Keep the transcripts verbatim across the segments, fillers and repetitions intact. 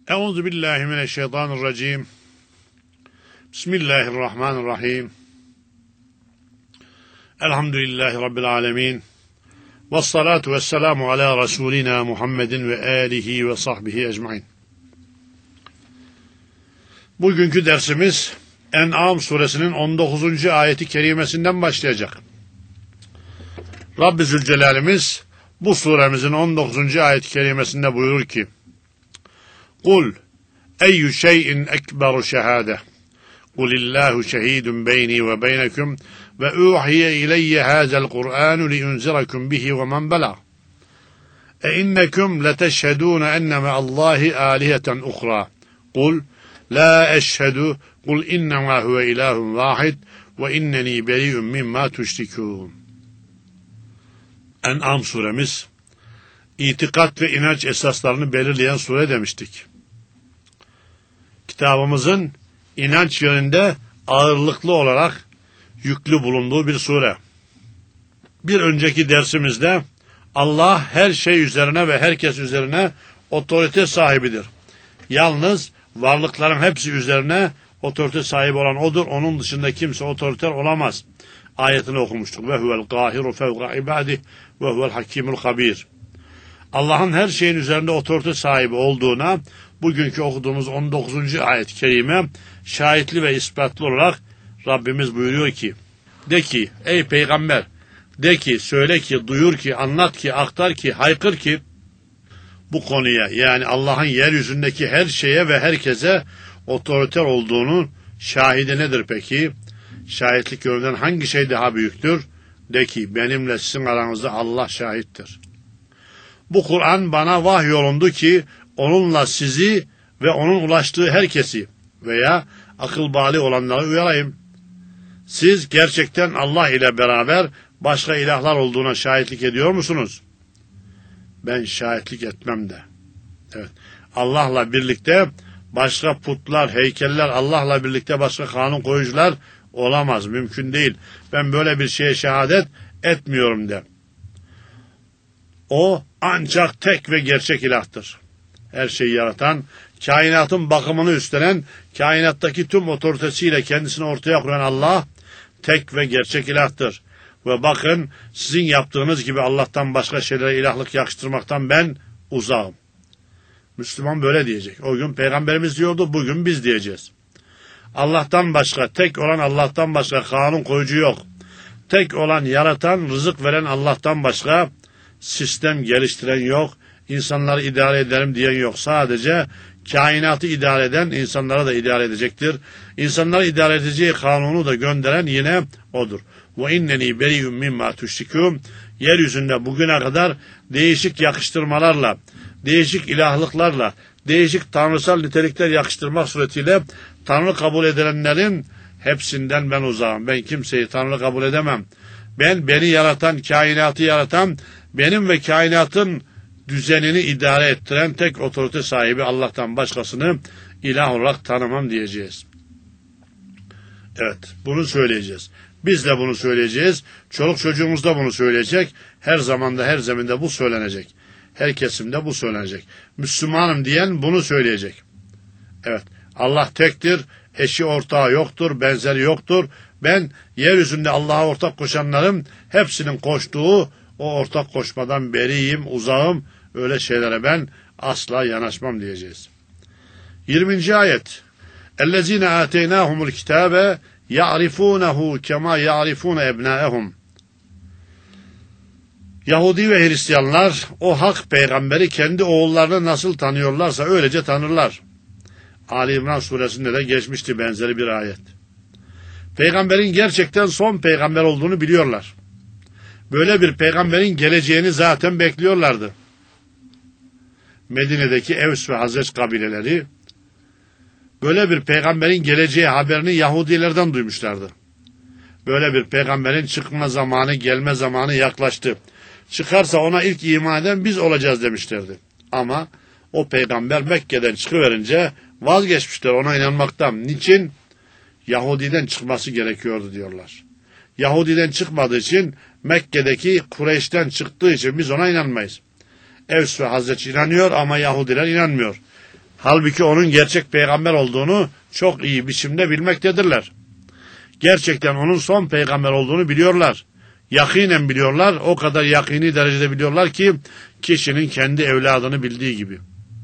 Euzu billahi mineşşeytanirracim. Bismillahirrahmanirrahim. Elhamdülillahi Rabbil alemin. Vessalatu vesselamu ala Resulina Muhammedin ve alihi ve sahbihi ecmain. Bugünkü dersimiz En'am suresinin on dokuzuncu ayeti kerimesinden başlayacak. Rabbi Zülcelal'imiz bu suremizin on dokuzuncu ayet-i kerimesinde buyurur ki: Kul eyyü şeyin ekberu şehade Kulillahu şehidun beyni ve beynekum ve uhiye ileyye hazel Kur'anu liunzirakum bihi ve men belag e innekum leteşhedûne enne me'allahi âliheten uhra kul la eşhedü kul innemâ huve ilâhun vâhid ve inneni beri'un mimmâ tuşrikûn. En'am suremiz itikat ve inanç esaslarını belirleyen sure demiştik. Kitabımızın inanç yönünde ağırlıklı olarak yüklü bulunduğu bir sure. Bir önceki dersimizde Allah her şey üzerine ve herkes üzerine otorite sahibidir. Yalnız varlıkların hepsi üzerine otorite sahibi olan O'dur. Onun dışında kimse otoriter olamaz. Ayetini okumuştuk. Ve huvel gahiru fevqa ibadih ve huvel hakimul habir. Allah'ın her şeyin üzerinde otorite sahibi olduğuna bugünkü okuduğumuz on dokuzuncu ayet-i kerime şahitli ve ispatlı olarak Rabbimiz buyuruyor ki: de ki ey peygamber, de ki, söyle ki, duyur ki, anlat ki, aktar ki, haykır ki bu konuya, yani Allah'ın yeryüzündeki her şeye ve herkese otoriter olduğunun şahidi nedir peki? Şahitlik yönünden hangi şey daha büyüktür? De ki benimle sizin aranızda Allah şahittir. Bu Kur'an bana vahyolundu ki onunla sizi ve onun ulaştığı herkesi veya akıl bali olanları uyarayım. Siz gerçekten Allah ile beraber başka ilahlar olduğuna şahitlik ediyor musunuz? Ben şahitlik etmem de. Evet. Allah'la birlikte başka putlar, heykeller, Allah'la birlikte başka kanun koyucular olamaz. Mümkün değil. Ben böyle bir şeye şehadet etmiyorum de. O ancak tek ve gerçek ilahtır. Her şeyi yaratan, kainatın bakımını üstlenen, kainattaki tüm otoritesiyle kendisini ortaya koyan Allah tek ve gerçek ilahtır. Ve bakın, sizin yaptığınız gibi Allah'tan başka şeylere ilahlık yakıştırmaktan ben uzağım. Müslüman böyle diyecek. O gün Peygamberimiz diyordu, bugün biz diyeceğiz. Allah'tan başka, tek olan Allah'tan başka kanun koyucu yok. Tek olan yaratan, rızık veren Allah'tan başka sistem geliştiren yok. İnsanları idare ederim diyen yok. Sadece kainatı idare eden insanlara da idare edecektir. İnsanları idare edeceği kanunu da gönderen yine O'dur. Ve inneni beri'un mimma tuşrikûn. Yeryüzünde bugüne kadar değişik yakıştırmalarla, değişik ilahlıklarla, değişik tanrısal nitelikler yakıştırmak suretiyle Tanrı kabul edilenlerin hepsinden ben uzağım. Ben kimseyi Tanrı kabul edemem. Ben beni yaratan, kainatı yaratan, benim ve kainatın düzenini idare ettiren tek otorite sahibi Allah'tan başkasını ilah olarak tanımam diyeceğiz. Evet, bunu söyleyeceğiz. Biz de bunu söyleyeceğiz. Çoluk çocuğumuz da bunu söyleyecek. Her zamanda, her zeminde bu söylenecek. Her kesimde bu söylenecek. Müslümanım diyen bunu söyleyecek. Evet, Allah tektir, eşi ortağı yoktur, benzeri yoktur. Ben yeryüzünde Allah'a ortak koşanların hepsinin koştuğu o ortak koşmadan beriyim, uzağım. Öyle şeylere ben asla yanaşmam diyeceğiz. yirminci ayet. اَلَّذ۪ينَ آتَيْنَاهُمُ الْكِتَابَ يَعْرِفُونَهُ كَمَا يَعْرِفُونَ اَبْنَاءَهُمْ. Yahudi ve Hristiyanlar o hak peygamberi kendi oğullarını nasıl tanıyorlarsa öylece tanırlar. Ali İmran suresinde de geçmişti benzeri bir ayet. Peygamberin gerçekten son peygamber olduğunu biliyorlar. Böyle bir peygamberin geleceğini zaten bekliyorlardı. Medine'deki Evs ve Hazreç kabileleri böyle bir peygamberin geleceği haberini Yahudilerden duymuşlardı. Böyle bir peygamberin çıkma zamanı, gelme zamanı yaklaştı. Çıkarsa ona ilk iman eden biz olacağız demişlerdi. Ama o peygamber Mekke'den çıkıverince vazgeçmişler ona inanmaktan. Niçin? Yahudi'den çıkması gerekiyordu diyorlar. Yahudi'den çıkmadığı için, Mekke'deki Kureyş'ten çıktığı için biz ona inanmayız. Evs ve Hazreç inanıyor ama Yahudiler inanmıyor. Halbuki onun gerçek peygamber olduğunu çok iyi biçimde bilmektedirler. Gerçekten onun son peygamber olduğunu biliyorlar. Yakinen biliyorlar, o kadar yakini derecede biliyorlar ki kişinin kendi evladını bildiği gibi.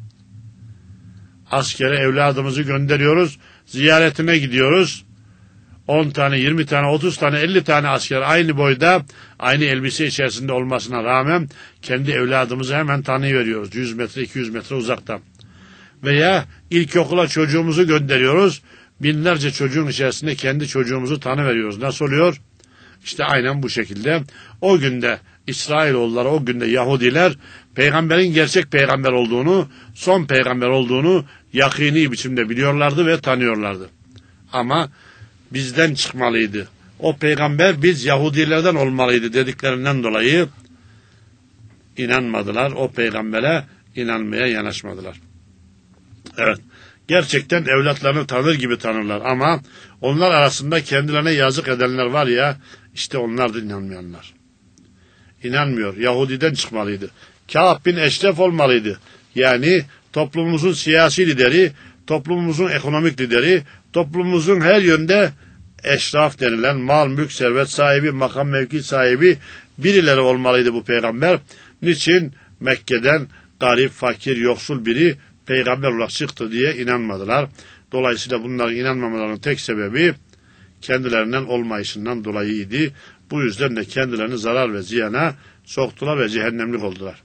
Askere evladımızı gönderiyoruz, ziyaretine gidiyoruz. on tane, yirmi tane, otuz tane, elli tane asker aynı boyda, aynı elbise içerisinde olmasına rağmen kendi evladımızı hemen tanıyıveriyoruz. yüz metre, iki yüz metre uzaktan. Veya ilkokula çocuğumuzu gönderiyoruz. Binlerce çocuğun içerisinde kendi çocuğumuzu tanıveriyoruz. Nasıl oluyor? İşte aynen bu şekilde. O günde İsrailoğulları, o günde Yahudiler peygamberin gerçek peygamber olduğunu, son peygamber olduğunu yakini biçimde biliyorlardı ve tanıyorlardı. Ama bizden çıkmalıydı. O peygamber biz Yahudilerden olmalıydı dediklerinden dolayı inanmadılar. O peygambere inanmaya yanaşmadılar. Evet. Gerçekten evlatlarını tanır gibi tanırlar ama onlar arasında kendilerine yazık edenler var ya, işte onlar da inanmayanlar. İnanmıyor. Yahudiden çıkmalıydı. Kâb bin Eşref olmalıydı. Yani toplumumuzun siyasi lideri, toplumumuzun ekonomik lideri, toplumumuzun her yönde eşraf denilen mal, mülk, servet sahibi, makam, mevki sahibi birileri olmalıydı bu peygamber. Niçin? Mekke'den garip, fakir, yoksul biri peygamber olarak çıktı diye inanmadılar. Dolayısıyla bunların inanmamalarının tek sebebi kendilerinden olmayışından dolayıydı. Bu yüzden de kendilerini zarar ve ziyana soktular ve cehennemlik oldular.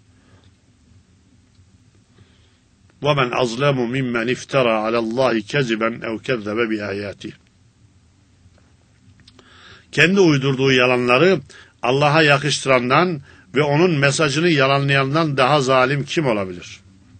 وَمَنْ أَظْلَمُ مِمَّنْ اِفْتَرَى عَلَى اللّٰهِ كَذِبًا اَوْ كَذَّبَ بِآيَاتِهِ. Kendi uydurduğu yalanları Allah'a yakıştırandan ve onun mesajını yalanlayandan daha zalim kim olabilir?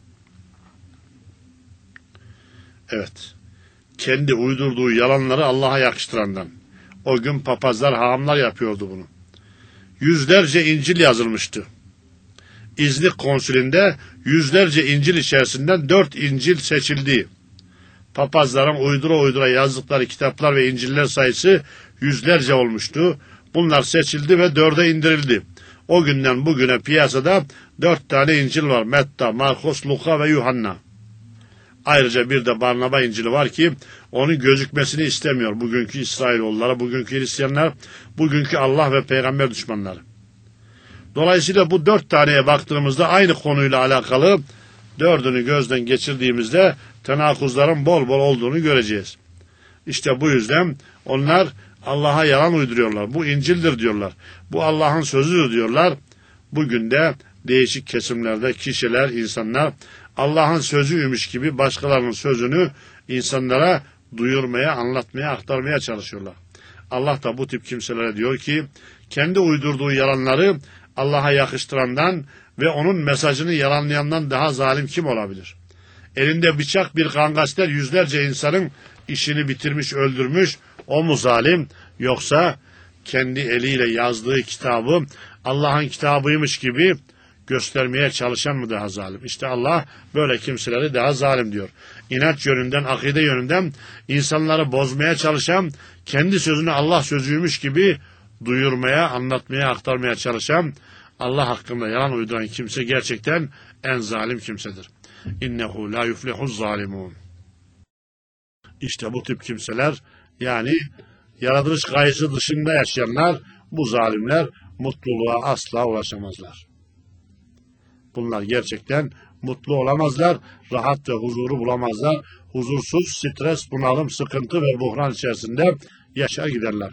Evet, kendi uydurduğu yalanları Allah'a yakıştırandan. O gün papazlar, hahamlar yapıyordu bunu. Yüzlerce İncil yazılmıştı. İznik konsülünde yüzlerce İncil içerisinden dört İncil seçildi. Papazların uydura uydura yazdıkları kitaplar ve İnciller sayısı yüzlerce olmuştu. Bunlar seçildi ve dörde indirildi. O günden bugüne piyasada dört tane İncil var. Metta, Markos, Luka ve Yuhanna. Ayrıca bir de Barnaba İncil'i var ki onun gözükmesini istemiyor bugünkü İsrailoğulları, bugünkü Hristiyanlar, bugünkü Allah ve peygamber düşmanları. Dolayısıyla bu dört taneye baktığımızda aynı konuyla alakalı dördünü gözden geçirdiğimizde tenakuzların bol bol olduğunu göreceğiz. İşte bu yüzden onlar Allah'a yalan uyduruyorlar. Bu İncil'dir diyorlar. Bu Allah'ın sözüdür diyorlar. Bugün de değişik kesimlerde kişiler, insanlar Allah'ın sözüymüş gibi başkalarının sözünü insanlara duyurmaya, anlatmaya, aktarmaya çalışıyorlar. Allah da bu tip kimselere diyor ki, kendi uydurduğu yalanları Allah'a yakıştırandan ve onun mesajını yalanlayandan daha zalim kim olabilir? Elinde bıçak bir kangaster yüzlerce insanın işini bitirmiş, öldürmüş, o mu zalim? Yoksa kendi eliyle yazdığı kitabı Allah'ın kitabıymış gibi göstermeye çalışan mı daha zalim? İşte Allah böyle kimseleri daha zalim diyor. İnanç yönünden, akide yönünden insanları bozmaya çalışan, kendi sözünü Allah sözüymüş gibi duyurmaya, anlatmaya, aktarmaya çalışan, Allah hakkında yalan uyduran kimse gerçekten en zalim kimsedir. İnnehu la yuflihuz zalimun. İşte bu tip kimseler, yani yaratılış gayesi dışında yaşayanlar, bu zalimler mutluluğa asla ulaşamazlar. Bunlar gerçekten mutlu olamazlar, rahat ve huzuru bulamazlar. Huzursuz, stres, bunalım, sıkıntı ve buhran içerisinde yaşar giderler.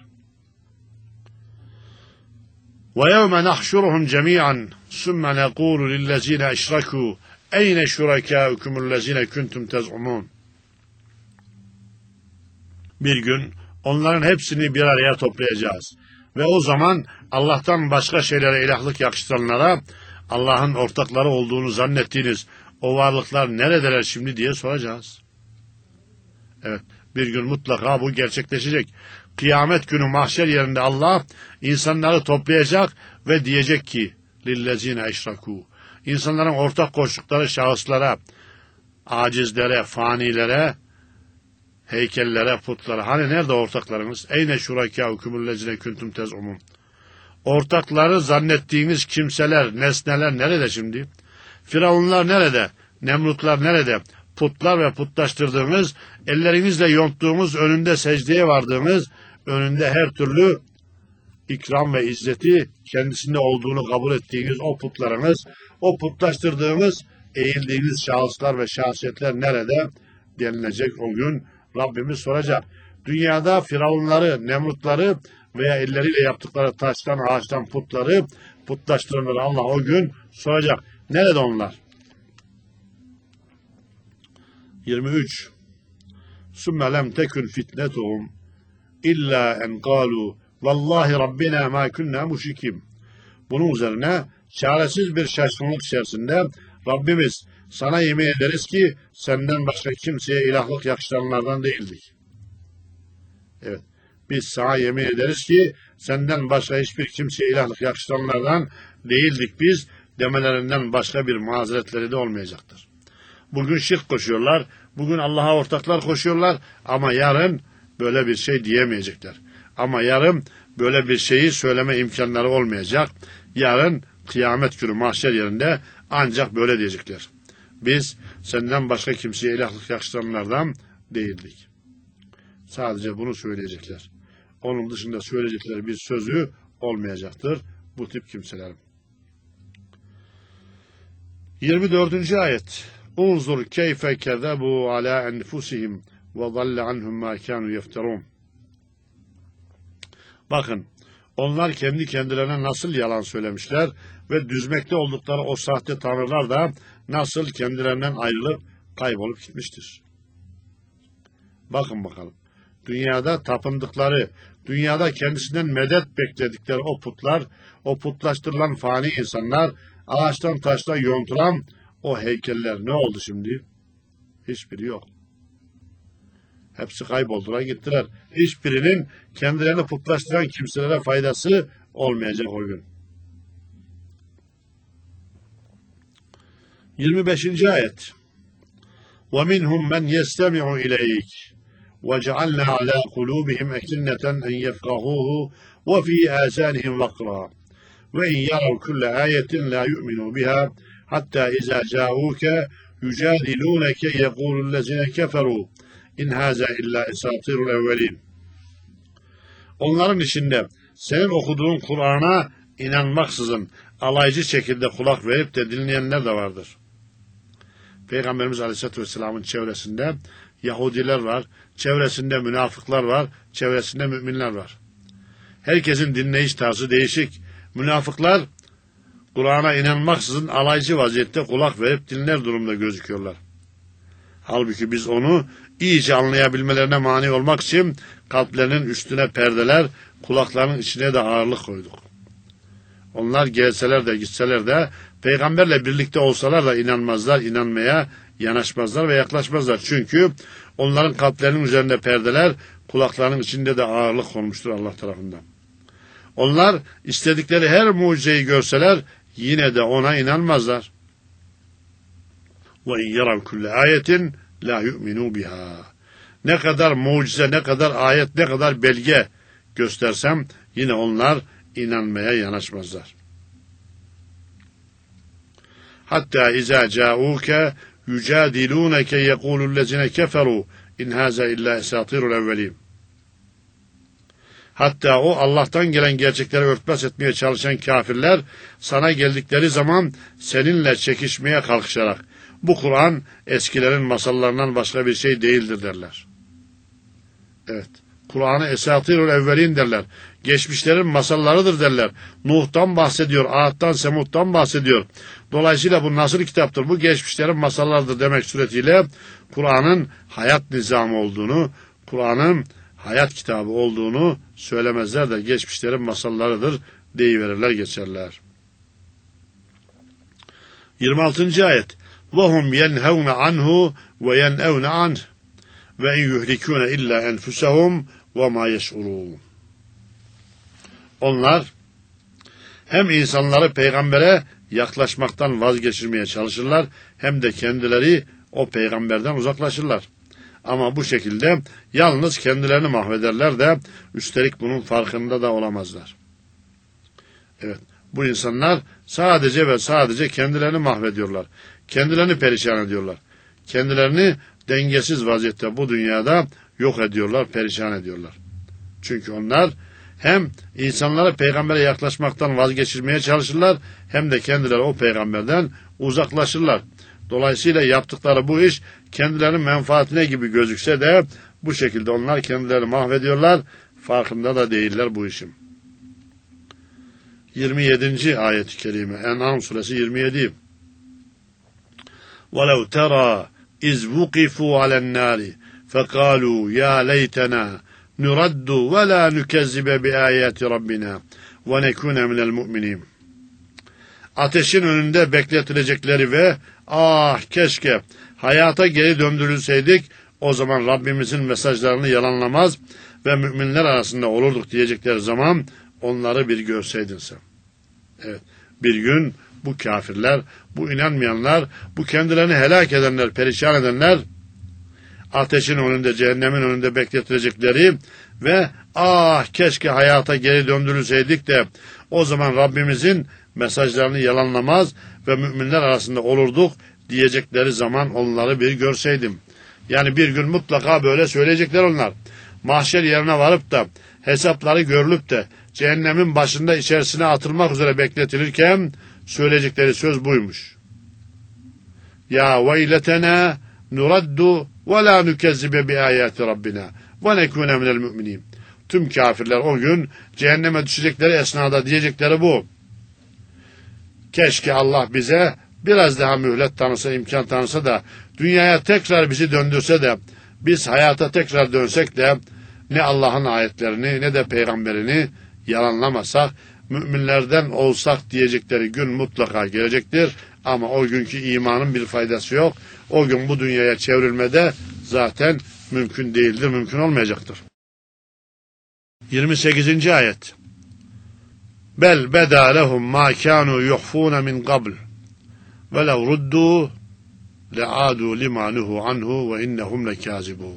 وَيَوْمَ نَحْشُرُهُمْ جَمِيعًا ثُمَّ نَقُولُ لِلَّذ۪ينَ اَشْرَكُوا اَيْنَ شُرَكَاؤُكُمُ الَّذ۪ينَ كُنْتُمْ تَزْعُمُونَ. Bir gün onların hepsini bir araya toplayacağız. Ve o zaman Allah'tan başka şeylere ilahlık yakıştıranlara, Allah'ın ortakları olduğunu zannettiğiniz o varlıklar neredeler şimdi diye soracağız. Evet, bir gün mutlaka bu gerçekleşecek. Kıyamet günü mahşer yerinde Allah insanları toplayacak ve diyecek ki lillezine eşrakû. İnsanların ortak koştukları şahıslara, acizlere, fanilere, heykellere, putlara. Hani nerede ortaklarınız? Eyne şurakâukumullezine kuntum tez'umun. Ortakları zannettiğiniz kimseler, nesneler nerede şimdi? Firavunlar nerede? Nemrutlar nerede? putlar ve putlaştırdığınız, ellerinizle yonttuğumuz, önünde secdeye vardığınız, önünde her türlü ikram ve izzeti kendisinde olduğunu kabul ettiğiniz o putlarınız, o putlaştırdığınız, eğildiğiniz şahıslar ve şahsiyetler nerede denilecek o gün Rabbimiz soracak. Dünyada firavunları, nemrutları veya elleriyle yaptıkları taştan, ağaçtan putları, putlaştıranları Allah o gün soracak. Nerede onlar? yirmi üç. Sümme lem tekün fitnetuhum illa en kalu vallahi rabbina ma kunna müşrikim. Bunun üzerine çaresiz bir şaşkınlık içerisinde Rabbimiz sana yemin ederiz ki senden başka kimseye ilahlık yakıştıranlardan değildik. Evet. Biz sana yemin ederiz ki senden başka hiçbir kimseye ilahlık yakıştıranlardan değildik biz demelerinden başka bir mazeretleri de olmayacaktır. Bugün şirk koşuyorlar, bugün Allah'a ortaklar koşuyorlar ama yarın böyle bir şey diyemeyecekler. Ama yarın böyle bir şeyi söyleme imkanları olmayacak. Yarın kıyamet günü mahşer yerinde ancak böyle diyecekler. Biz senden başka kimseye ilahlık yakıştıranlardan değildik. Sadece bunu söyleyecekler. Onun dışında söyleyecekleri bir sözü olmayacaktır bu tip kimselerin. yirmi dördüncü ayet. Unzur keyfe kezebu ala enfusihim ve zalle anhum ma kanu yefterun. Bakın, onlar kendi kendilerine nasıl yalan söylemişler ve düzmekte oldukları o sahte tanrılar da nasıl kendilerinden ayrılıp kaybolup gitmiştir. Bakın bakalım. Dünyada tapındıkları, dünyada kendisinden medet bekledikleri o putlar, o putlaştırılan fani insanlar, ağaçtan taştan yontulan o heykeller ne oldu şimdi? Hiçbiri yok. Hepsi kayboldular gittiler. Hiçbirinin kendilerini putlaştıran kimselere faydası olmayacak o gün. yirmi beşinci ayet. وَمِنْهُمْ مَنْ يَسْتَمِعُ إِلَيْكِ وَجَعَلْنَا عَلَى قُلُوبِهِمْ أَكِنَّةً أَنْ يَفْقَهُوهُ وَفِي آذَانِهِمْ وَقْرًا وَإِنْ يَرَوْا كُلَّ آيَةٍ لَا يُؤْمِنُوا بِهَا حَتَّى إِذَا جَاءُوكَ يُجَادِلُونَكَ يَقُولُ الَّذِينَ كَفَرُوا İn haza illa esatirul evvelin. Onların içinde senin okuduğun Kur'an'a inanmaksızın alaycı şekilde kulak verip de dinleyenler de vardır. Peygamberimiz Aleyhisselatü Vesselam'ın çevresinde Yahudiler var, çevresinde münafıklar var, çevresinde müminler var. Herkesin dinleyiş tarzı değişik. Münafıklar Kur'an'a inanmaksızın alaycı vaziyette kulak verip dinler durumda gözüküyorlar. Halbuki biz onu iyice anlayabilmelerine mani olmak için kalplerinin üstüne perdeler, kulaklarının içine de ağırlık koyduk. Onlar gelseler de gitseler de peygamberle birlikte olsalar da inanmazlar, inanmaya yanaşmazlar ve yaklaşmazlar. Çünkü onların kalplerinin üzerinde perdeler, kulaklarının içinde de ağırlık konmuştur Allah tarafından. Onlar istedikleri her mucizeyi görseler yine de ona inanmazlar. وَاِنْ يَرَوْ كُلَّ آيَةٍ لَا يُؤْمِنُوا بِهَا. Ne kadar mucize, ne kadar ayet, ne kadar belge göstersem yine onlar inanmaya yanaşmazlar. Hatta izâ câûke yücâdilûneke yekûlullezine keferû in hâzâ illâ esâtirul evvelîn. Hatta o Allah'tan gelen gerçekleri örtbas etmeye çalışan kafirler sana geldikleri zaman seninle çekişmeye kalkışarak bu Kur'an eskilerin masallarından başka bir şey değildir derler. Evet. Kur'an'ı esatirul evvelin derler. Geçmişlerin masallarıdır derler. Nuh'tan bahsediyor, Ad'dan, Semud'dan bahsediyor. Dolayısıyla bu nasıl kitaptır? Bu geçmişlerin masallarıdır demek suretiyle Kur'an'ın hayat nizamı olduğunu, Kur'an'ın hayat kitabı olduğunu söylemezler de geçmişlerin masallarıdır deyiverirler geçerler. yirmi altıncı ayet. وَهُمْ يَنْهَوْنَ عَنْهُ وَيَنْأَوْنَ عَنْهُ وَاِنْ يُهْلِكُونَ اِلَّا اَنْفُسَهُمْ وَمَا يَشْعُرُونَ. Onlar hem insanları peygambere yaklaşmaktan vazgeçirmeye çalışırlar hem de kendileri o peygamberden uzaklaşırlar. Ama bu şekilde yalnız kendilerini mahvederler de üstelik bunun farkında da olamazlar. Evet, bu insanlar sadece ve sadece kendilerini mahvediyorlar. Kendilerini perişan ediyorlar. kendilerini dengesiz vaziyette bu dünyada yok ediyorlar, perişan ediyorlar. Çünkü onlar hem insanlara peygambere yaklaşmaktan vazgeçirmeye çalışırlar, hem de kendileri o peygamberden uzaklaşırlar. Dolayısıyla yaptıkları bu iş kendilerinin menfaatine gibi gözükse de bu şekilde onlar kendilerini mahvediyorlar, farkında da değiller bu işin. yirmi yedinci ayet-i kerime, En'am suresi yirmi yedi. وَلَوْ تَرَى اِذْ وُقِفُوا عَلَى النَّارِ فَقَالُوا يَا لَيْتَنَا نُرَدُّ وَلَا نُكَذِّبَ بِآيَاتِ رَبِّنَا وَنَكُونَ مِنَ الْمُؤْمِنِينَ. Ateşin önünde bekletilecekleri ve ah keşke hayata geri döndürülseydik, o zaman Rabbimizin mesajlarını yalanlamaz ve müminler arasında olurduk diyecekleri zaman onları bir görseydin sen. Evet, bir gün bu kafirler, bu inanmayanlar, bu kendilerini helak edenler, perişan edenler ateşin önünde, cehennemin önünde bekletilecekleri ve ah keşke hayata geri döndürülseydik de o zaman Rabbimizin mesajlarını yalanlamaz ve müminler arasında olurduk diyecekleri zaman onları bir görseydim. Yani bir gün mutlaka böyle söyleyecekler onlar. Mahşer yerine varıp da hesapları görülüp de cehennemin başında içerisine atılmak üzere bekletilirken söyleyecekleri söz buymuş. Ya veyletena nuraddu ve la nukezzibe bi ayati rabbina ve nekune minel müminin. Tüm kafirler o gün cehenneme düşecekleri esnada diyecekleri bu. Keşke Allah bize biraz daha mühlet tanısa, imkan tanısa da dünyaya tekrar bizi döndürse de biz hayata tekrar dönsek de ne Allah'ın ayetlerini ne de peygamberini yalanlamasak, müminlerden olsak diyecekleri gün mutlaka gelecektir. Ama o günkü imanın bir faydası yok. O gün bu dünyaya çevrilmede zaten mümkün değildir, mümkün olmayacaktır. yirmi sekizinci ayet. Bel beda lehum ma kanu yuhfun min qabl ve lev ruddu le'adu lima nuhu anhu ve innahum lekazibun.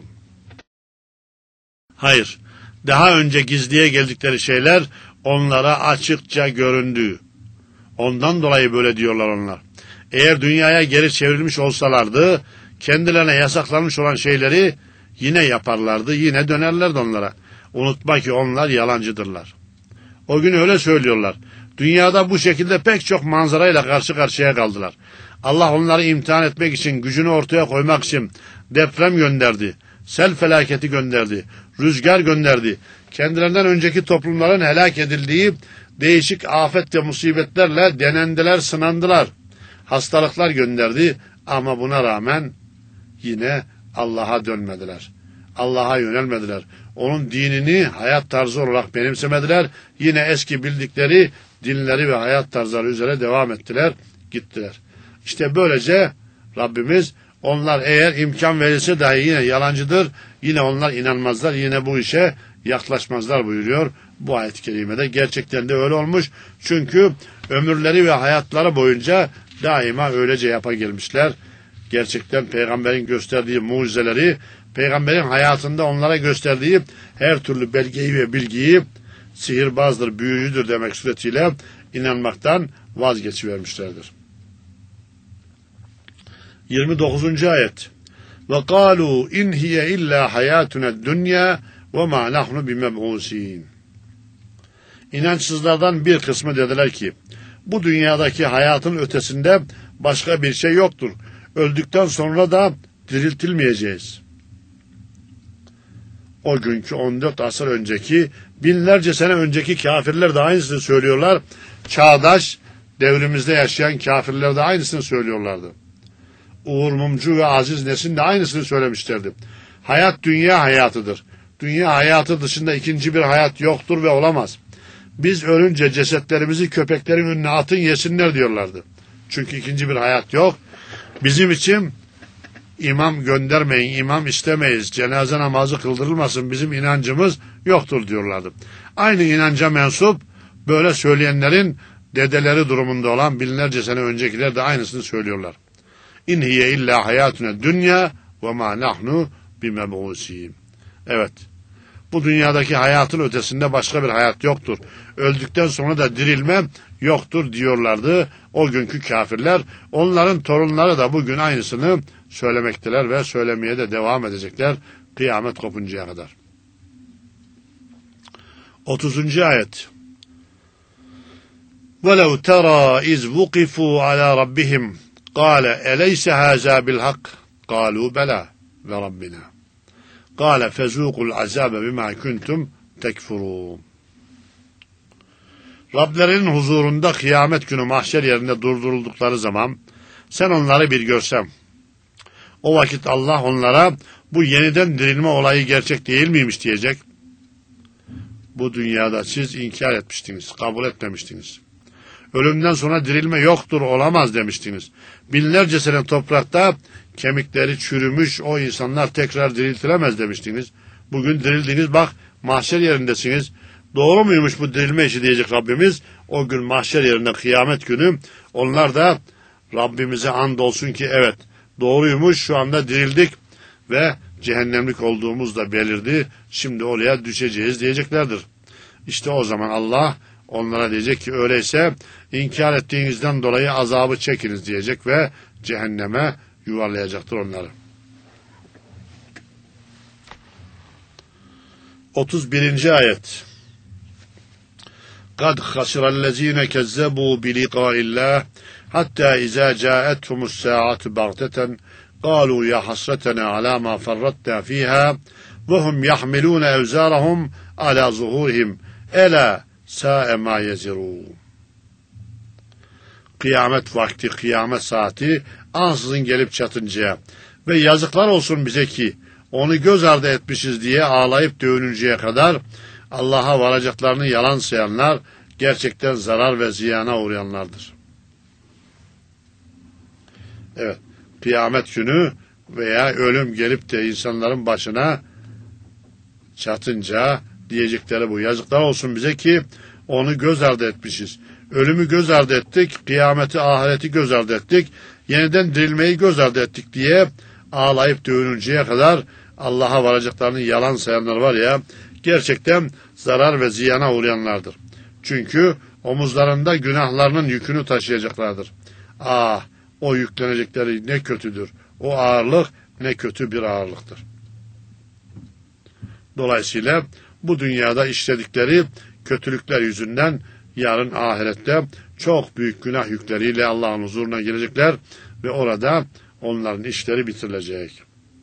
Hayır, daha önce gizliye geldikleri şeyler onlara açıkça göründü. Ondan dolayı böyle diyorlar onlar. Eğer dünyaya geri çevrilmiş olsalardı, kendilerine yasaklanmış olan şeyleri yine yaparlardı, yine dönerlerdi onlara. Unutma ki onlar yalancıdırlar. O gün öyle söylüyorlar. Dünyada bu şekilde pek çok manzarayla karşı karşıya kaldılar. Allah onları imtihan etmek için, gücünü ortaya koymak için deprem gönderdi, sel felaketi gönderdi, rüzgar gönderdi. Kendilerinden önceki toplumların helak edildiği değişik afet ve musibetlerle denendiler, sınandılar. Hastalıklar gönderdi ama buna rağmen yine Allah'a dönmediler. Allah'a yönelmediler. Onun dinini hayat tarzı olarak benimsemediler. Yine eski bildikleri dinleri ve hayat tarzları üzere devam ettiler, gittiler. İşte böylece Rabbimiz onlar eğer imkan verilse dahi yine yalancıdır, yine onlar inanmazlar, yine bu işe yaklaşmazlar buyuruyor bu ayet-i kerimede. Gerçekten de öyle olmuş. Çünkü ömürleri ve hayatları boyunca daima öylece yapa gelmişler. Gerçekten peygamberin gösterdiği mucizeleri, peygamberin hayatında onlara gösterdiği her türlü belgeyi ve bilgiyi sihirbazdır, büyücüdür demek suretiyle inanmaktan vazgeçivermişlerdir. yirmi dokuzuncu ayet. Ve kâlû in hiye illâ hayâtuna dünya ve mâ nahnu bimeb'ûsîn. İnançsızlardan bir kısmı dediler ki, bu dünyadaki hayatın ötesinde başka bir şey yoktur. Öldükten sonra da diriltilmeyeceğiz. O günkü on dört asır önceki, binlerce sene önceki kafirler de aynısını söylüyorlar. Çağdaş, devrimizde yaşayan kafirler de aynısını söylüyorlardı. Uğur Mumcu ve Aziz Nesin de aynısını söylemişlerdi. Hayat dünya hayatıdır. Dünya hayatı dışında ikinci bir hayat yoktur ve olamaz. Biz ölünce cesetlerimizi köpeklerin önüne atın yesinler diyorlardı. Çünkü ikinci bir hayat yok. Bizim için imam göndermeyin, imam istemeyiz, cenaze namazı kıldırılmasın, bizim inancımız yoktur diyorlardı. Aynı inanca mensup böyle söyleyenlerin dedeleri durumunda olan binlerce sene öncekiler de aynısını söylüyorlar. İn hiye illa hayatuna dünya ve ma nahnu bimeb'ûsîn. Evet. Bu dünyadaki hayatın ötesinde başka bir hayat yoktur. Öldükten sonra da dirilme yoktur diyorlardı o günkü kafirler. Onların torunları da bugün aynısını söylemekteler ve söylemeye de devam edecekler kıyamet kopuncaya kadar. otuzuncu ayet. وَلَوْ تَرَى اِذْ وُقِفُوا عَلَى رَبِّهِمْ قَالَ اَلَيْسَ هَذَا بِالْحَقِّ قَالُوا بَلَى وَرَبِّنَا قَالَ فَذُوقُوا الْعَذَابَ بِمَا كُنْتُمْ تَكْفُرُونَ. Rablerinin huzurunda kıyamet günü mahşer yerinde durduruldukları zaman sen onları bir görsen. O vakit Allah onlara bu yeniden dirilme olayı gerçek değil miymiş diyecek. Bu dünyada siz inkar etmiştiniz, kabul etmemiştiniz. Ölümden sonra dirilme yoktur, olamaz demiştiniz. Binlerce sene toprakta kemikleri çürümüş o insanlar tekrar diriltilemez demiştiniz. Bugün dirildiniz, bak mahşer yerindesiniz. Doğru muymuş bu dirilme işi diyecek Rabbimiz. O gün mahşer yerinde kıyamet günü onlar da Rabbimize andolsun ki evet doğruymuş, şu anda dirildik ve cehennemlik olduğumuz da belirdi. Şimdi oraya düşeceğiz diyeceklerdir. İşte o zaman Allah onlara diyecek ki öyleyse inkar ettiğinizden dolayı azabı çekiniz diyecek ve cehenneme yuvarlayacaktır onları. otuz birinci ayet. قَدْ خَسِرَ الَّذ۪ينَ كَذَّبُوا بِلِقَاءِ اللّٰهِ حَتَّى اِذَا جَاءَتْهُمُ السَّاعَةُ بَغْتَةً قَالُوا يَا حَسْرَتَنَا عَلَى مَا فَرَّطْنَا ف۪يهَا وَهُمْ يَحْمِلُونَ اَوْزَارَهُمْ عَلَى ظُهُورِهِمْ اَلَا سَاءَ مَا يَزِرُونَ. Kıyamet vakti, kıyamet saati ansızın gelip çatıncaya ve yazıklar olsun bize ki onu göz ardı etmişiz diye ağlayıp dövününceye kadar Allah'a varacaklarını yalan sayanlar gerçekten zarar ve ziyana uğrayanlardır. Evet, kıyamet günü veya ölüm gelip de insanların başına çatınca diyecekleri bu. Yazıklar olsun bize ki onu göz ardı etmişiz. Ölümü göz ardı ettik, kıyameti, ahireti göz ardı ettik, yeniden dirilmeyi göz ardı ettik diye ağlayıp dövününceye kadar Allah'a varacaklarını yalan sayanlar var ya, gerçekten zarar ve ziyana uğrayanlardır. Çünkü omuzlarında günahlarının yükünü taşıyacaklardır. Ah, o yüklenecekleri ne kötüdür. O ağırlık ne kötü bir ağırlıktır. Dolayısıyla bu dünyada işledikleri kötülükler yüzünden yarın ahirette çok büyük günah yükleriyle Allah'ın huzuruna gelecekler ve orada onların işleri bitirilecek.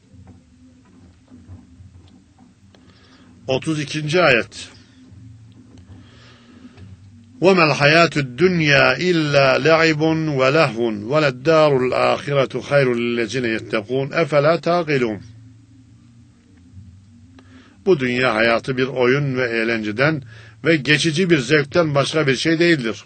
otuz ikinci ayet. وَمَا الْحَيَاةُ الدُّنْيَا إِلَّا لَعِبٌ وَلَهْوٌ وَلَلدَّارُ الْآخِرَةُ خَيْرٌ لِلَّذِينَ يَتَّقُونَ اَفَلَا تَعْقِلُونَ. Bu dünya hayatı bir oyun ve eğlenceden ve geçici bir zevkten başka bir şey değildir.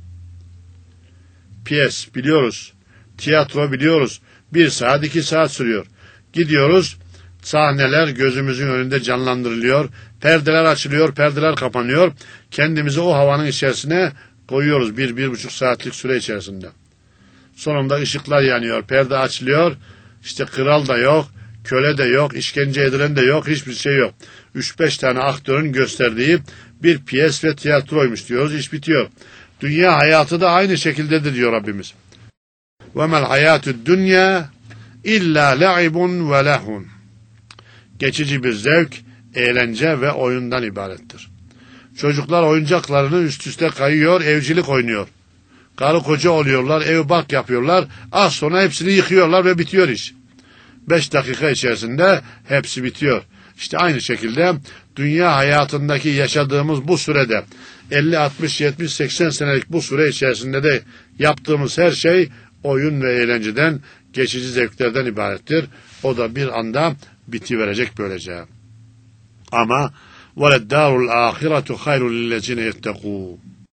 Piyes biliyoruz, tiyatro biliyoruz, bir saat iki saat sürüyor. Gidiyoruz, sahneler gözümüzün önünde canlandırılıyor, perdeler açılıyor, perdeler kapanıyor, kendimizi o havanın içerisine koyuyoruz bir, bir buçuk saatlik süre içerisinde. Sonunda ışıklar yanıyor, perde açılıyor, işte kral da yok, köle de yok, işkence edilen de yok, hiçbir şey yok. Üç beş tane aktörün gösterdiği bir piyes ve tiyatroymuş diyoruz, iş bitiyor. Dünya hayatı da aynı şekildedir diyor Rabbimiz. وَمَا الْحَيَاتُ الدُّنْيَا اِلَّا لَعِبٌ وَلَهُنْ. Geçici bir zevk, eğlence ve oyundan ibarettir. Çocuklar oyuncaklarını üst üste kayıyor, evcilik oynuyor. Karı koca oluyorlar, ev bark yapıyorlar, az sonra hepsini yıkıyorlar ve bitiyor iş. Beş dakika içerisinde hepsi bitiyor. İşte aynı şekilde dünya hayatındaki yaşadığımız bu sürede elli, altmış, yetmiş, seksen senelik bu süre içerisinde de yaptığımız her şey oyun ve eğlenceden, geçici zevklerden ibarettir. O da bir anda bitiverecek böylece. Ama وَلَدَّارُ الْآخِرَةُ خَيْرٌ لِلَّذِينَ يَتَّقُونَ.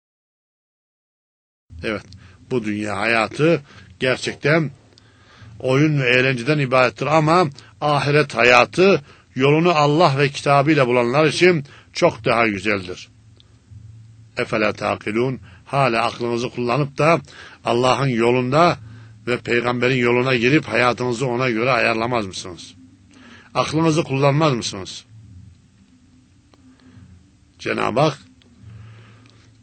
Evet, bu dünya hayatı gerçekten oyun ve eğlenceden ibarettir ama ahiret hayatı yolunu Allah ve kitabıyla bulanlar için çok daha güzeldir. اَفَلَا تَعْقِلُونَ. Hala aklınızı kullanıp da Allah'ın yolunda ve peygamberin yoluna girip hayatınızı ona göre ayarlamaz mısınız? Aklınızı kullanmaz mısınız? Cenab-ı Hak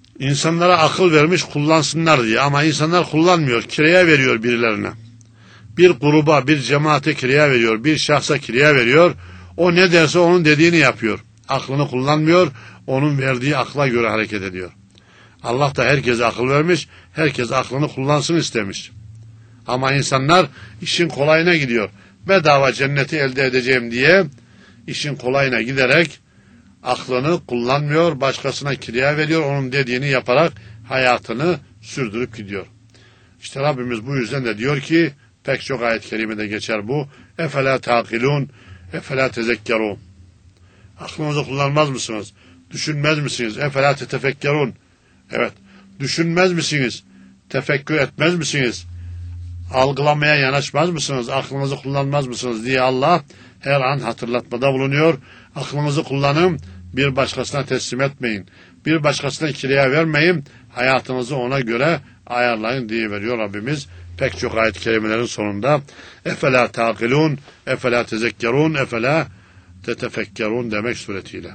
insanlara akıl vermiş kullansınlar diye ama insanlar kullanmıyor, kiraya veriyor birilerine. bir gruba, bir cemaate kiraya veriyor, bir şahsa kiraya veriyor. O ne derse onun dediğini yapıyor. Aklını kullanmıyor, onun verdiği akla göre hareket ediyor. Allah da herkese akıl vermiş, herkes aklını kullansın istemiş. Ama insanlar işin kolayına gidiyor. Bedava cenneti elde edeceğim diye işin kolayına giderek aklını kullanmıyor, başkasına kiraya veriyor, onun dediğini yaparak hayatını sürdürüp gidiyor. İşte Rabbimiz bu yüzden de diyor ki, pek çok ayet-i kerimede geçer bu. Efela taqilun, efela tezekkerun. Aklınızı kullanmaz mısınız? Düşünmez misiniz? Efela tetefekkerun. Evet, düşünmez misiniz? Tefekkür etmez misiniz? Algılamaya yanaşmaz mısınız? Aklınızı kullanmaz mısınız diye Allah her an hatırlatmada bulunuyor. Aklınızı kullanın, bir başkasına teslim etmeyin. Bir başkasına kiraya vermeyin, hayatınızı ona göre ayarlayın diye veriyor Rabbimiz pek çok ayet-i kerimelerin sonunda. Efela taqilun, efela tezekkerun, efela tetefekkerun demek suretiyle.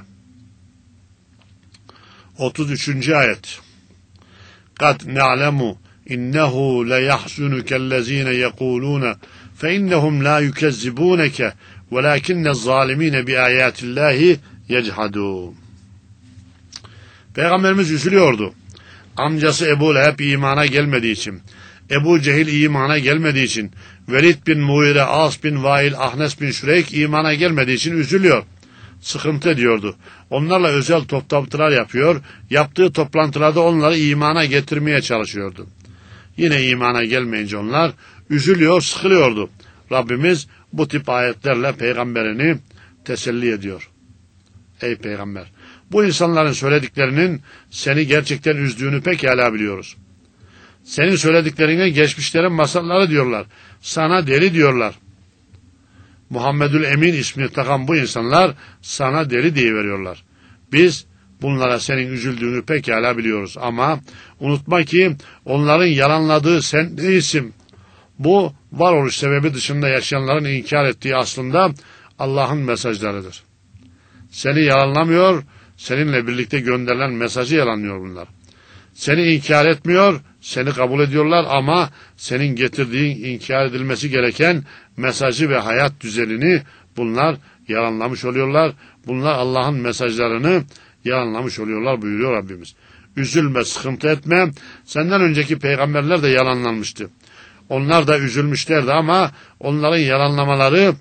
otuz üçüncü ayet. Kad na'lemu innehu le yahzunukellezine yekulune fe innehum la yukezzibuneke velakinne zalimine bi ayatillahi yechadun. Peygamberimiz üzülüyordu. Amcası Ebu Leheb imana gelmediği için, Ebu Cehil imana gelmediği için, Velid bin Muire, As bin Vail, Ahnes bin Şureyk imana gelmediği için üzülüyor. Sıkıntı ediyordu. Onlarla özel toplantılar yapıyor. Yaptığı toplantılarda onları imana getirmeye çalışıyordu. Yine imana gelmeyince onlar üzülüyor, sıkılıyordu. Rabbimiz bu tip ayetlerle peygamberini teselli ediyor. Ey peygamber! Bu insanların söylediklerinin seni gerçekten üzdüğünü pekala biliyoruz. Senin söylediklerine geçmişlerin masalları diyorlar. Sana deli diyorlar. Muhammedül Emin ismini takan bu insanlar sana deli diye veriyorlar. Biz bunlara senin üzüldüğünü pekala biliyoruz. Ama unutma ki onların yalanladığı sen değilsin. Bu varoluş sebebi dışında yaşayanların inkar ettiği aslında Allah'ın mesajlarıdır. Seni yalanlamıyor, seninle birlikte gönderilen mesajı yalanlıyor bunlar. Seni inkar etmiyor, seni kabul ediyorlar ama senin getirdiğin inkar edilmesi gereken mesajı ve hayat düzenini bunlar yalanlamış oluyorlar. Bunlar Allah'ın mesajlarını yalanlamış oluyorlar buyuruyor Rabbimiz. Üzülme, sıkıntı etme. Senden önceki peygamberler de yalanlanmıştı. Onlar da üzülmüşlerdi ama onların yalanlamaları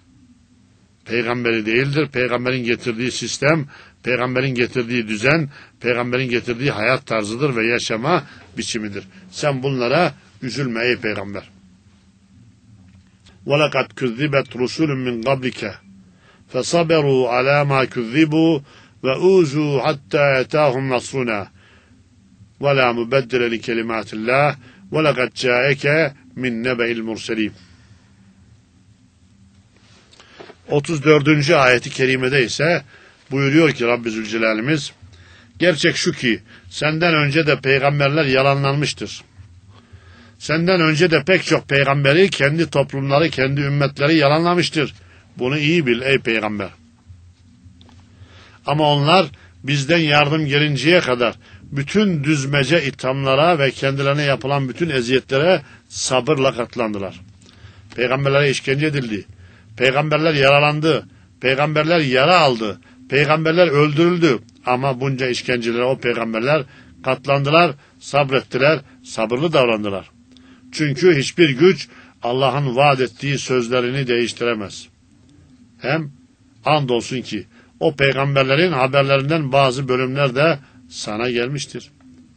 peygamberi değildir. Peygamberin getirdiği sistem, peygamberin getirdiği düzen, peygamberin getirdiği hayat tarzıdır ve yaşama biçimidir. Sen bunlara üzülme ey peygamber. وَلَقَدْ كُذِّبَتْ رُسُولٌ مِّنْ قَبْلِكَ فَصَبَرُوا عَلَى مَا كُذِّبُوا وَأُوذُوا حَتَّى أَتَاهُمْ نَصْرُنَا وَلَا مُبَدِّلَ لِكَلِمَاتِ اللّٰهِ وَلَقَدْ جَاءَكَ مِنْ نَبَإِ الْمُرْسَلِينَ. otuz dördüncü ayeti kerimede ise buyuruyor ki Rabbi Zülcelal'imiz, gerçek şu ki senden önce de peygamberler yalanlanmıştır. Senden önce de pek çok peygamberi kendi toplumları, kendi ümmetleri yalanlamıştır. Bunu iyi bil ey peygamber. Ama onlar bizden yardım gelinceye kadar bütün düzmece ithamlara ve kendilerine yapılan bütün eziyetlere sabırla katlandılar. Peygamberlere işkence edildi. Peygamberler yaralandı. Peygamberler yara aldı. Peygamberler öldürüldü. Ama bunca işkencelere o peygamberler katlandılar, sabrettiler, sabırlı davrandılar. Çünkü hiçbir güç Allah'ın vaat ettiği sözlerini değiştiremez. Hem andolsun ki o peygamberlerin haberlerinden bazı bölümler de sana gelmiştir.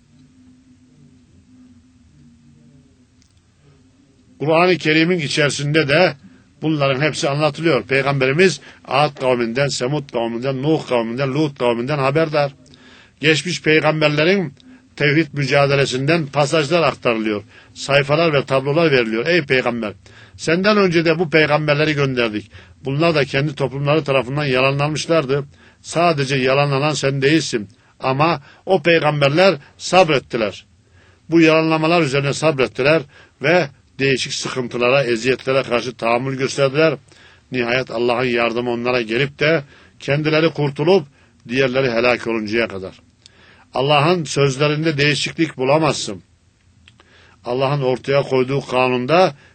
Kur'an-ı Kerim'in içerisinde de bunların hepsi anlatılıyor. Peygamberimiz Ad kavminden, Semud kavminden, Nuh kavminden, Lut kavminden haberdar. Geçmiş peygamberlerin tevhid mücadelesinden pasajlar aktarılıyor. Sayfalar ve tablolar veriliyor. Ey peygamber! Senden önce de bu peygamberleri gönderdik. Bunlar da kendi toplumları tarafından yalanlanmışlardı. Sadece yalanlanan sen değilsin. Ama o peygamberler sabrettiler. Bu yalanlamalar üzerine sabrettiler ve değişik sıkıntılara, eziyetlere karşı tahammül gösterdiler. Nihayet Allah'ın yardımı onlara gelip de kendileri kurtulup diğerleri helak oluncaya kadar. Allah'ın sözlerinde değişiklik bulamazsın. Allah'ın ortaya koyduğu kanunda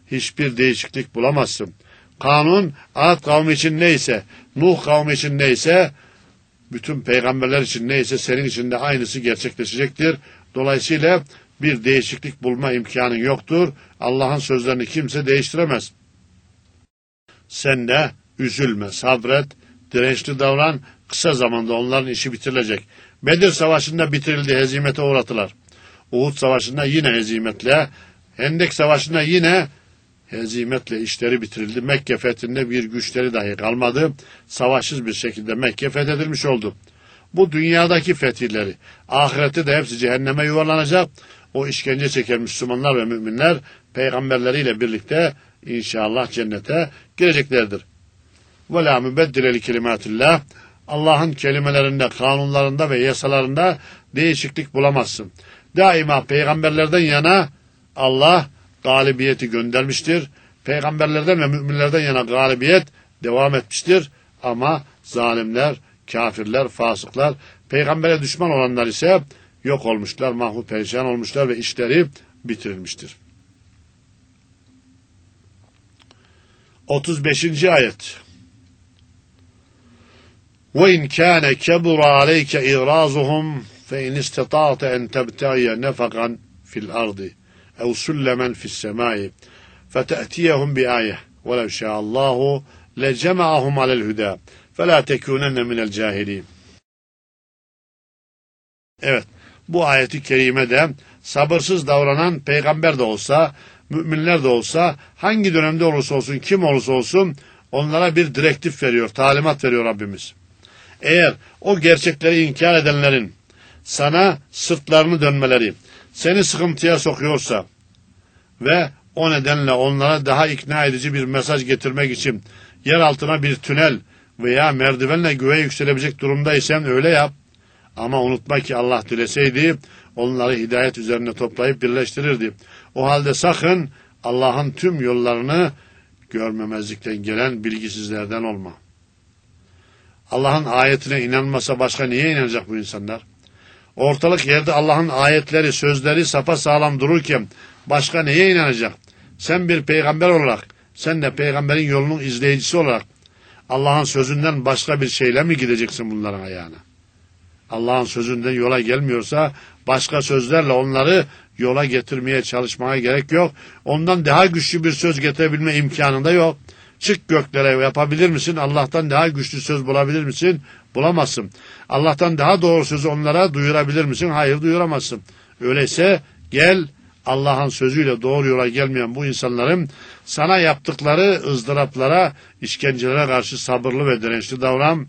hiçbir değişiklik bulamazsın. Kanun Ad kavmi için neyse, Nuh kavmi için neyse, bütün peygamberler için neyse senin için de aynısı gerçekleşecektir. Dolayısıyla bir değişiklik bulma imkanın yoktur. Allah'ın sözlerini kimse değiştiremez. Sen de üzülme, sabret, dirençli davran. Kısa zamanda onların işi bitirilecek. Bedir Savaşı'nda bitirildi, hezimete uğratılar. Uhud Savaşı'nda yine hezimetle, Hendek Savaşı'nda yine hezimetle işleri bitirildi. Mekke fethinde bir güçleri dahi kalmadı. Savaşsız bir şekilde Mekke fethedilmiş oldu. Bu dünyadaki fetihleri, ahirette de hepsi cehenneme yuvarlanacak. O işkence çeken Müslümanlar ve müminler peygamberleriyle birlikte inşallah cennete gireceklerdir. Ve la mübeddile li kelimatillah. Allah'ın kelimelerinde, kanunlarında ve yasalarında değişiklik bulamazsın. Daima peygamberlerden yana Allah galibiyeti göndermiştir. Peygamberlerden ve müminlerden yana galibiyet devam etmiştir. Ama zalimler, kafirler, fasıklar, peygambere düşman olanlar ise yok olmuşlar, mahvu perişan olmuşlar ve işleri bitirilmiştir. otuz beşinci ayet. وَاِنْ كَانَ كَبُرَ عَلَيْكَ اِغْرَازُهُمْ فَاِنْ اِسْتَطَعْتَ اَنْ تَبْتَغِيَ نَفَقًا فِي الْأَرْضِ اَوْ سُلَّمًا فِي السَّمَاءِ فَتَأْتِيَهُمْ بِآيَةٍ وَلَوْ شَاءَ اللّٰهُ لَجَمَعَهُمْ عَلَى الْهُدَى فَلَا تَكُونَنَّ مِنَ الْجَاهِلِينَ. Evet, bu ayeti kerimede sabırsız davranan peygamber de olsa, müminler de olsa, hangi dönemde olursa olsun, kim olursa olsun onlara bir direktif veriyor, talimat veriyor Rabbimiz. Eğer o gerçekleri inkar edenlerin sana sırtlarını dönmeleri seni sıkıntıya sokuyorsa ve o nedenle onlara daha ikna edici bir mesaj getirmek için yer altına bir tünel veya merdivenle göğe yükselebilecek durumdaysan öyle yap. Ama unutma ki Allah dileseydi onları hidayet üzerine toplayıp birleştirirdi. O halde sakın Allah'ın tüm yollarını görmemezlikten gelen bilgisizlerden olma. Allah'ın ayetine inanmasa başka niye inanacak bu insanlar? Ortalık yerde Allah'ın ayetleri, sözleri sapasağlam dururken başka neye inanacak? Sen bir peygamber olarak, sen de peygamberin yolunun izleyicisi olarak Allah'ın sözünden başka bir şeyle mi gideceksin bunların ayağına? Allah'ın sözünden yola gelmiyorsa başka sözlerle onları yola getirmeye çalışmaya gerek yok. Ondan daha güçlü bir söz getirebilme imkanı da yok. Çık göklere yapabilir misin? Allah'tan daha güçlü söz bulabilir misin? Bulamazsın. Allah'tan daha doğru sözü onlara duyurabilir misin? Hayır, duyuramazsın. Öyleyse gel Allah'ın sözüyle doğru yola gelmeyen bu insanların sana yaptıkları ızdıraplara, işkencelere karşı sabırlı ve dirençli davran.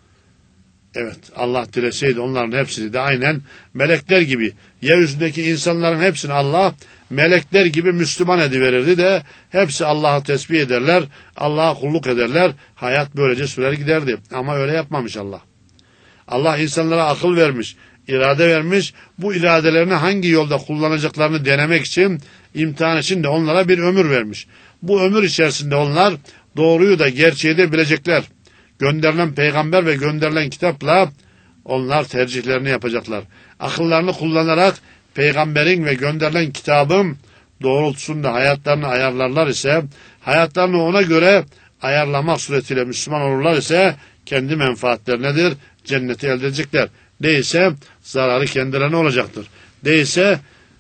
Evet, Allah dileseydi onların hepsini de aynen melekler gibi, yeryüzündeki insanların hepsini Allah melekler gibi Müslüman ediverirdi de hepsi Allah'ı tesbih ederler, Allah'a kulluk ederler, hayat böylece sürer giderdi. Ama öyle yapmamış Allah. Allah insanlara akıl vermiş, irade vermiş, bu iradelerini hangi yolda kullanacaklarını denemek için, imtihan için de onlara bir ömür vermiş. Bu ömür içerisinde onlar doğruyu da gerçeği de bilecekler. Gönderilen peygamber ve gönderilen kitapla onlar tercihlerini yapacaklar. Akıllarını kullanarak peygamberin ve gönderilen kitabın doğrultusunda hayatlarını ayarlarlar ise, hayatlarını ona göre ayarlamak suretiyle Müslüman olurlar ise kendi menfaatlerinedir, cenneti elde edecekler. Değilse zararı kendilerine olacaktır. Değilse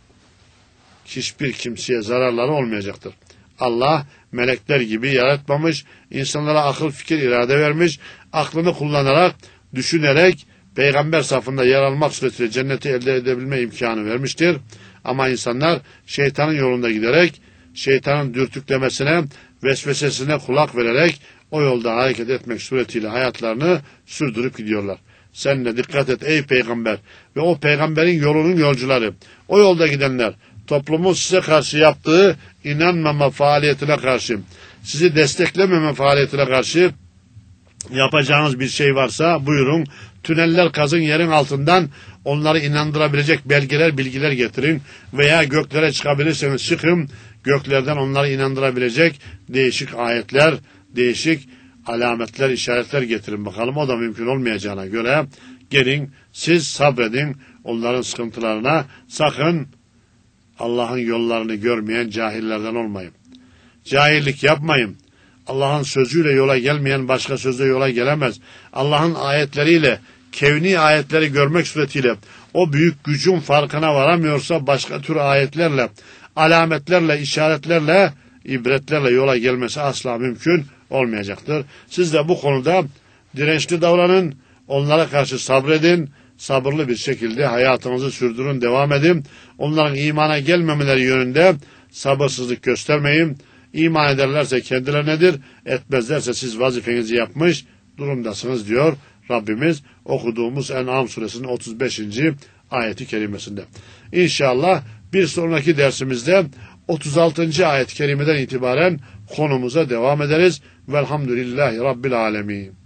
hiçbir kimseye zararları olmayacaktır. Allah melekler gibi yaratmamış, insanlara akıl, fikir, irade vermiş, aklını kullanarak, düşünerek, peygamber safında yer almak suretiyle cenneti elde edebilme imkanı vermiştir. Ama insanlar şeytanın yolunda giderek, şeytanın dürtüklemesine, vesvesesine kulak vererek, o yolda hareket etmek suretiyle hayatlarını sürdürüp gidiyorlar. Sen de dikkat et ey peygamber ve o peygamberin yolunun yolcuları, o yolda gidenler, toplumun size karşı yaptığı inanmama faaliyetine karşı, sizi desteklememe faaliyetine karşı yapacağınız bir şey varsa buyurun, tüneller kazın, yerin altından onları inandırabilecek belgeler, bilgiler getirin veya göklere çıkabilirseniz çıkın, göklerden onları inandırabilecek değişik ayetler, değişik alametler, işaretler getirin bakalım. O da mümkün olmayacağına göre gelin siz sabredin onların sıkıntılarına, sakın Allah'ın yollarını görmeyen cahillerden olmayın. Cahillik yapmayın. Allah'ın sözüyle yola gelmeyen başka sözle yola gelemez. Allah'ın ayetleriyle, kevni ayetleri görmek suretiyle o büyük gücün farkına varamıyorsa başka tür ayetlerle, alametlerle, işaretlerle, ibretlerle yola gelmesi asla mümkün olmayacaktır. Siz de bu konuda dirençli davranın, onlara karşı sabredin, sabırlı bir şekilde hayatınızı sürdürün, devam edin. Onların imana gelmemeleri yönünde sabırsızlık göstermeyin. İman ederlerse kendilerinedir, etmezlerse siz vazifenizi yapmış durumdasınız diyor Rabbimiz okuduğumuz En'am suresinin otuz beşinci ayeti kerimesinde. İnşallah bir sonraki dersimizde otuz altıncı ayet-i kerimeden itibaren konumuza devam ederiz. Velhamdülillahi Rabbil alemin.